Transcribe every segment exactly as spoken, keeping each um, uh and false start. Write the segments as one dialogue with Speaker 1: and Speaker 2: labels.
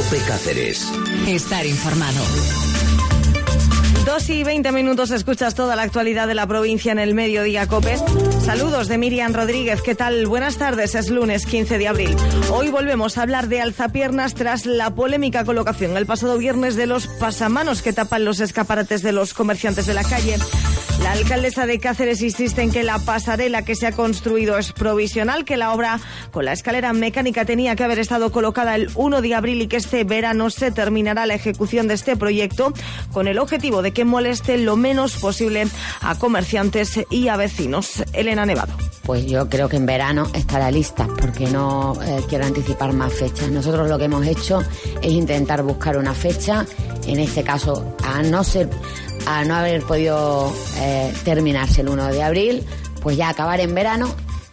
Speaker 1: COPE Cáceres.
Speaker 2: Estar informado.
Speaker 3: Dos y veinte minutos, escuchas toda la actualidad de la provincia en el Mediodía COPE. Saludos de Miriam Rodríguez, ¿qué tal? Buenas tardes, es lunes quince de abril. Hoy volvemos a hablar de alzapiernas tras la polémica colocación el pasado viernes de los pasamanos que tapan los escaparates de los comerciantes de la calle. La alcaldesa de Cáceres insiste en que la pasarela que se ha construido es provisional, que la obra con la escalera mecánica tenía que haber estado colocada el uno de abril y que este verano se terminará la ejecución de este proyecto con el objetivo de que moleste lo menos posible a comerciantes y a vecinos. Elena Nevado.
Speaker 4: Pues yo creo que en verano estará lista, porque no eh, quiero anticipar más fechas. Nosotros lo que hemos hecho es intentar buscar una fecha, en este caso, a no ser... a no haber podido eh, terminarse el uno de abril, pues ya acabar en verano,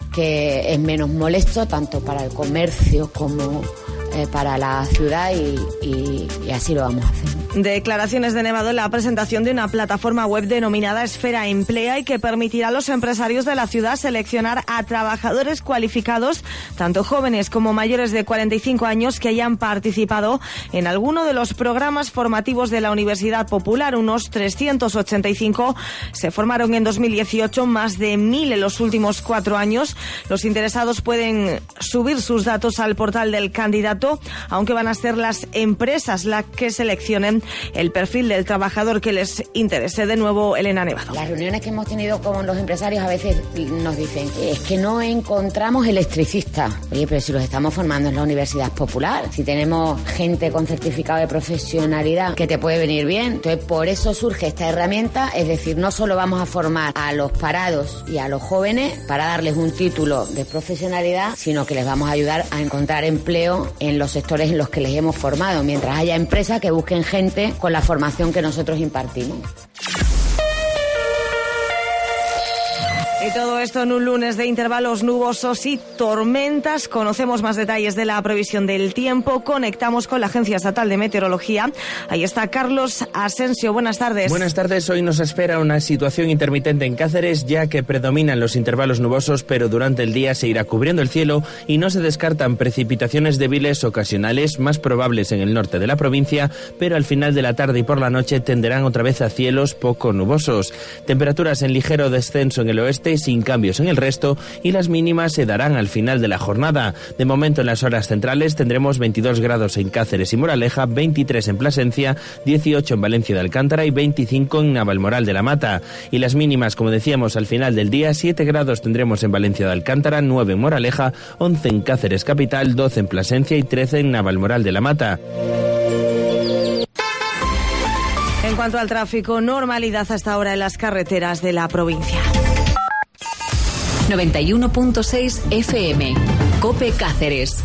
Speaker 4: que es menos molesto tanto para el comercio como eh, para la ciudad y, y, y así lo vamos a hacer.
Speaker 3: Declaraciones de Nevado en la presentación de una plataforma web denominada Esfera Emplea y que permitirá a los empresarios de la ciudad seleccionar a trabajadores cualificados, tanto jóvenes como mayores de cuarenta y cinco años, que hayan participado en alguno de los programas formativos de la Universidad Popular. Unos trescientos ochenta y cinco se formaron en dos mil dieciocho, más de mil en los últimos cuatro años. Los interesados pueden subir sus datos al portal del candidato, aunque van a ser las empresas las que seleccionen el perfil del trabajador que les interese. De nuevo, Elena Nevado.
Speaker 4: Las reuniones que hemos tenido con los empresarios a veces nos dicen es que no encontramos electricistas. Oye, pero si los estamos formando en la Universidad Popular, si tenemos gente con certificado de profesionalidad que te puede venir bien. Entonces, por eso surge esta herramienta, es decir, no solo vamos a formar a los parados y a los jóvenes para darles un título de profesionalidad, sino que les vamos a ayudar a encontrar empleo en los sectores en los que les hemos formado, mientras haya empresas que busquen gente con la formación que nosotros impartimos.
Speaker 3: Y todo esto en un lunes de intervalos nubosos y tormentas. Conocemos más detalles de la previsión del tiempo. Conectamos con la Agencia Estatal de Meteorología. Ahí está Carlos Asensio. Buenas tardes.
Speaker 5: Buenas tardes. Hoy nos espera una situación intermitente en Cáceres, ya que predominan los intervalos nubosos, pero durante el día se irá cubriendo el cielo y no se descartan precipitaciones débiles ocasionales, más probables en el norte de la provincia, pero al final de la tarde y por la noche tenderán otra vez a cielos poco nubosos. Temperaturas en ligero descenso en el oeste, sin cambios en el resto, y las mínimas se darán al final de la jornada. De momento, en las horas centrales tendremos veintidós grados en Cáceres y Moraleja, veintitrés en Plasencia, dieciocho en Valencia de Alcántara y veinticinco en Navalmoral de la Mata. Y las mínimas, como decíamos, al final del día, siete grados tendremos en Valencia de Alcántara, nueve en Moraleja, once en Cáceres capital, doce en Plasencia y trece en Navalmoral de la Mata.
Speaker 3: En cuanto al tráfico, normalidad hasta ahora en las carreteras de la provincia.
Speaker 2: noventa y uno punto seis F M. COPE Cáceres.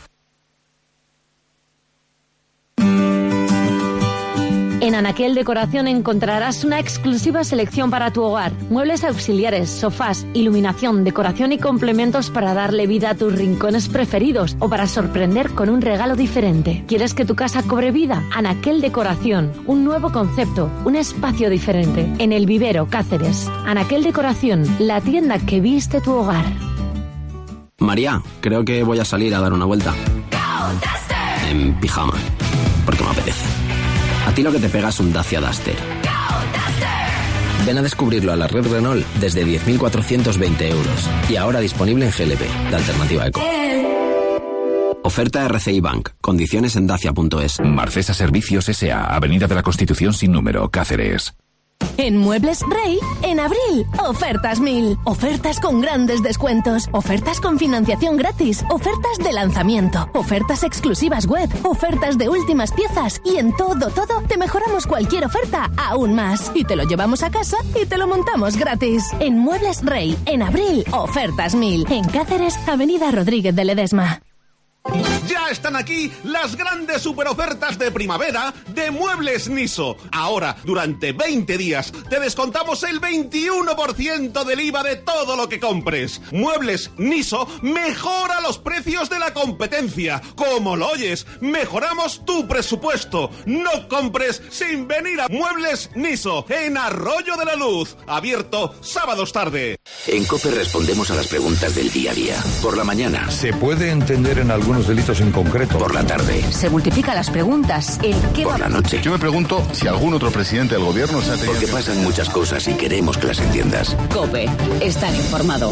Speaker 6: En Anaquel Decoración encontrarás una exclusiva selección para tu hogar. Muebles auxiliares, sofás, iluminación, decoración y complementos para darle vida a tus rincones preferidos o para sorprender con un regalo diferente. ¿Quieres que tu casa cobre vida? Anaquel Decoración. Un nuevo concepto, un espacio diferente. En El Vivero, Cáceres. Anaquel Decoración, la tienda que viste tu hogar.
Speaker 7: María, creo que voy a salir a dar una vuelta. En pijama, porque me apetece. A ti lo que te pega es un Dacia Duster. Ven a descubrirlo a la red Renault desde diez mil cuatrocientos veinte euros. Y ahora disponible en G L P, la alternativa eco. Oferta R C I Bank. Condiciones en dacia punto es.
Speaker 8: Marcesa Servicios S A, Avenida de la Constitución sin número, Cáceres.
Speaker 9: En Muebles Rey, en abril, ofertas mil. Ofertas con grandes descuentos. Ofertas con financiación gratis. Ofertas de lanzamiento. Ofertas exclusivas web. Ofertas de últimas piezas. Y en todo, todo, te mejoramos cualquier oferta aún más. Y te lo llevamos a casa y te lo montamos gratis. En Muebles Rey, en abril, ofertas mil. En Cáceres, Avenida Rodríguez de Ledesma.
Speaker 10: Ya están aquí las grandes superofertas de primavera de Muebles Niso. Ahora, durante veinte días, te descontamos el veintiuno por ciento del I V A de todo lo que compres. Muebles Niso mejora los precios de la competencia. Como lo oyes, mejoramos tu presupuesto. No compres sin venir a Muebles Niso, en Arroyo de la Luz. Abierto sábados tarde.
Speaker 1: En COPE respondemos a las preguntas del día a día. Por la mañana.
Speaker 11: ¿Se puede entender en algunos
Speaker 1: algunos delitos en concreto.
Speaker 11: Por la tarde.
Speaker 2: Se multiplican las preguntas. ¿El qué
Speaker 11: Por
Speaker 2: va?
Speaker 11: la noche.
Speaker 12: Yo me pregunto si algún otro presidente del gobierno se ha tenido...
Speaker 11: Porque pasan muchas cosas y queremos que las entiendas.
Speaker 2: COPE. Estar informado.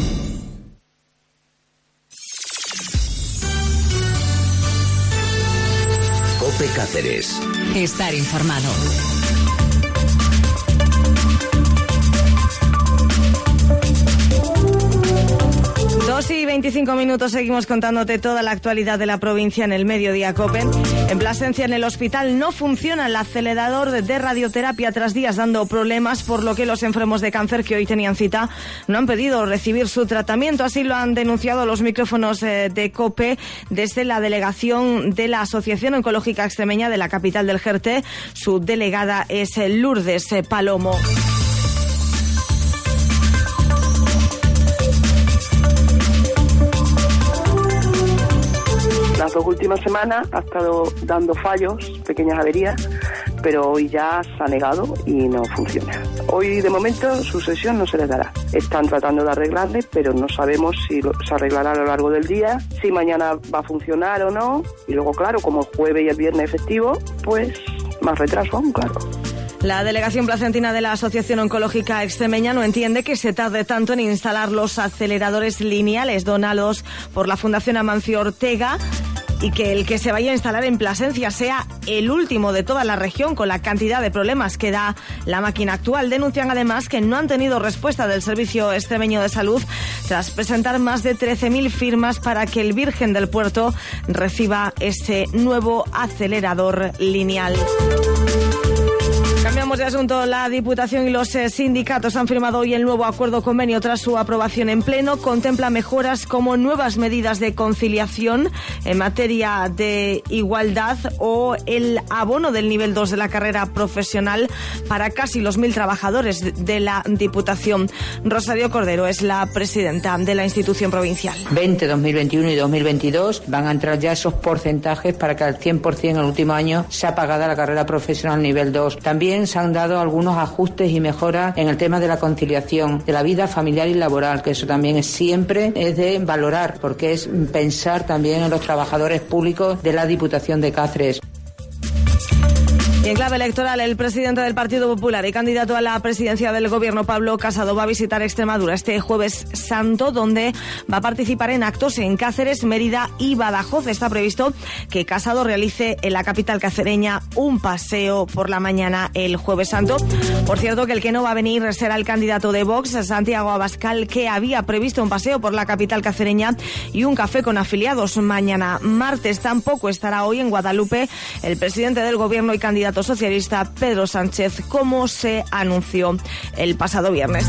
Speaker 11: COPE Cáceres.
Speaker 2: Estar informado.
Speaker 3: Dos y veinticinco minutos, seguimos contándote toda la actualidad de la provincia en el Mediodía COPE. En Plasencia, en el hospital, no funciona el acelerador de radioterapia tras días dando problemas, por lo que los enfermos de cáncer que hoy tenían cita no han pedido recibir su tratamiento. Así lo han denunciado los micrófonos de COPE desde la delegación de la Asociación Oncológica Extremeña de la capital del Jerte. Su delegada es Lourdes Palomo.
Speaker 13: Las dos últimas semanas ha estado dando fallos, pequeñas averías, pero hoy ya se ha negado y no funciona. Hoy, de momento, su sesión no se les dará. Están tratando de arreglarle, pero no sabemos si lo, se arreglará a lo largo del día, si mañana va a funcionar o no. Y luego, claro, como el jueves y el viernes es festivo, pues más retraso aún, claro.
Speaker 3: La delegación placentina de la Asociación Oncológica Extremeña no entiende que se tarde tanto en instalar los aceleradores lineales donados por la Fundación Amancio Ortega y que el que se vaya a instalar en Plasencia sea el último de toda la región con la cantidad de problemas que da la máquina actual. Denuncian además que no han tenido respuesta del Servicio Extremeño de Salud tras presentar más de trece mil firmas para que el Virgen del Puerto reciba ese nuevo acelerador lineal. Cambiamos de asunto. La Diputación y los eh, sindicatos han firmado hoy el nuevo acuerdo convenio tras su aprobación en pleno. Contempla mejoras como nuevas medidas de conciliación en materia de igualdad o el abono del nivel dos de la carrera profesional para casi los mil trabajadores de la Diputación. Rosario Cordero es la presidenta de la institución provincial.
Speaker 14: veinte, dos mil veintiuno y dos mil veintidós van a entrar ya esos porcentajes para que al cien por ciento en el último año sea pagada la carrera profesional nivel dos. También se han dado algunos ajustes y mejoras en el tema de la conciliación de la vida familiar y laboral, que eso también es siempre es de valorar, porque es pensar también en los trabajadores públicos de la Diputación de Cáceres.
Speaker 3: Y en clave electoral, el presidente del Partido Popular y candidato a la presidencia del Gobierno, Pablo Casado, va a visitar Extremadura este Jueves Santo, donde va a participar en actos en Cáceres, Mérida y Badajoz. Está previsto que Casado realice en la capital cacereña un paseo por la mañana el Jueves Santo. Por cierto, que el que no va a venir será el candidato de Vox, Santiago Abascal, que había previsto un paseo por la capital cacereña y un café con afiliados mañana martes. Tampoco estará hoy en Guadalupe el presidente del Gobierno y candidato socialista Pedro Sánchez, como se anunció el pasado viernes.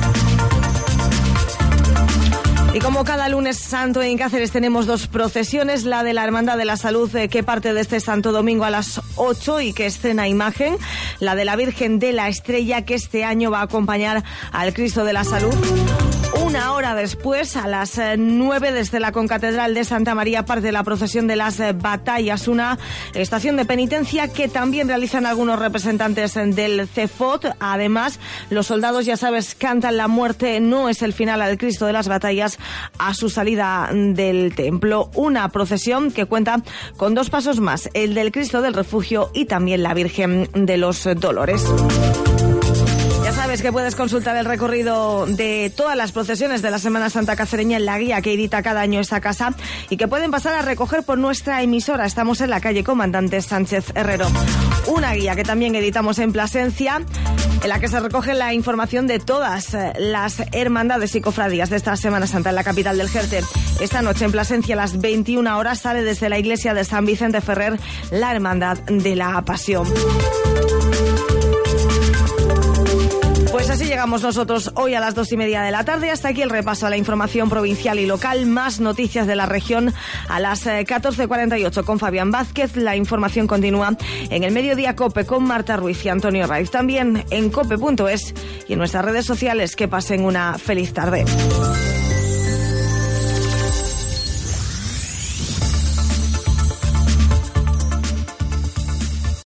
Speaker 3: Y como cada lunes santo en Cáceres tenemos dos procesiones, la de la Hermandad de la Salud eh, que parte de este Santo Domingo a las ocho y que estrena imagen, la de la Virgen de la Estrella que este año va a acompañar al Cristo de la Salud. Una hora después, a las nueve, desde la Concatedral de Santa María, parte la procesión de las batallas, una estación de penitencia que también realizan algunos representantes del C E F O T. Además, los soldados, ya sabes, cantan la muerte no es el final al Cristo de las batallas a su salida del templo. Una procesión que cuenta con dos pasos más, el del Cristo del Refugio y también la Virgen de los Dolores. Ya sabes que puedes consultar el recorrido de todas las procesiones de la Semana Santa cacereña en la guía que edita cada año esta casa y que pueden pasar a recoger por nuestra emisora. Estamos en la calle Comandante Sánchez Herrero. Una guía que también editamos en Plasencia, en la que se recoge la información de todas las hermandades y cofradías de esta Semana Santa en la capital del Jerte. Esta noche en Plasencia a las veintiuna horas sale desde la iglesia de San Vicente Ferrer la Hermandad de la Pasión. Pues así llegamos nosotros hoy a las dos y media de la tarde. Hasta aquí el repaso a la información provincial y local. Más noticias de la región a las catorce cuarenta y ocho con Fabián Vázquez. La información continúa en el Mediodía COPE con Marta Ruiz y Antonio Raiz. También en cope punto es y en nuestras redes sociales. Que pasen una feliz tarde.